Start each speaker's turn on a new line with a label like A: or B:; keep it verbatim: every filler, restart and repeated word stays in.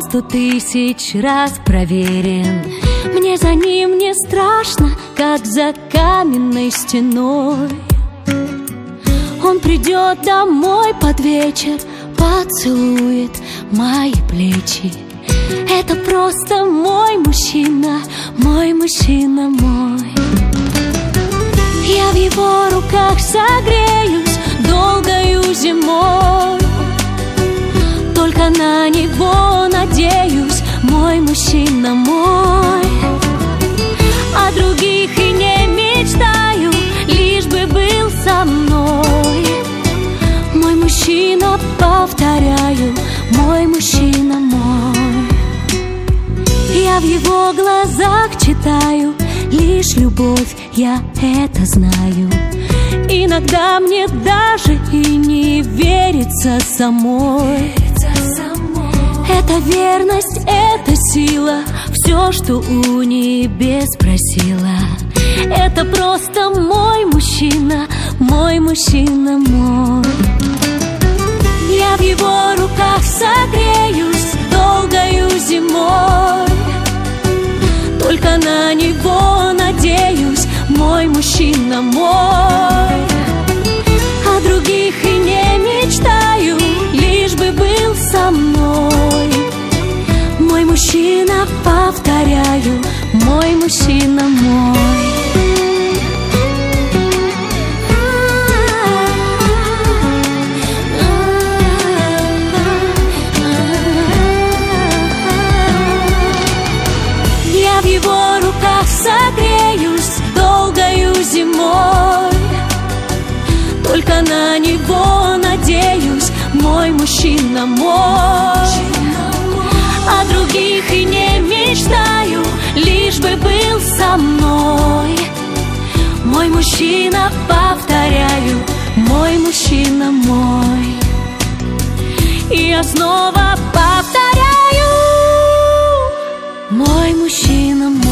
A: сто тысяч раз проверен. Мне за ним не страшно, как за каменной стеной. Он придет домой под вечер, поцелует мои плечи. Это просто мой мужчина, мой мужчина мой. Я в его руках согреюсь долгою зимой. Только на него надеюсь, мой мужчина мой. О других и не мечтаю, лишь бы был со мной. Мой мужчина, повторяю, мой мужчина мой. Я в его глазах читаю лишь любовь, я это знаю. Иногда мне даже и не верится самой. Это верность, это сила, все, что у небес просила. Это просто мой мужчина, мой мужчина мой. Я в его руках согреюсь долгою зимой. Только на него надеюсь, мой мужчина мой. О других и не мечтаю, лишь бы был со мной. Мой мужчина, повторяю, мой мужчина мой. Я в его руках согреюсь долгою зимой. Только на него надеюсь, мой мужчина мой. О других и не мечтаю, лишь бы был со мной. Мой мужчина, повторяю, мой мужчина мой. И я снова повторяю, мой мужчина мой.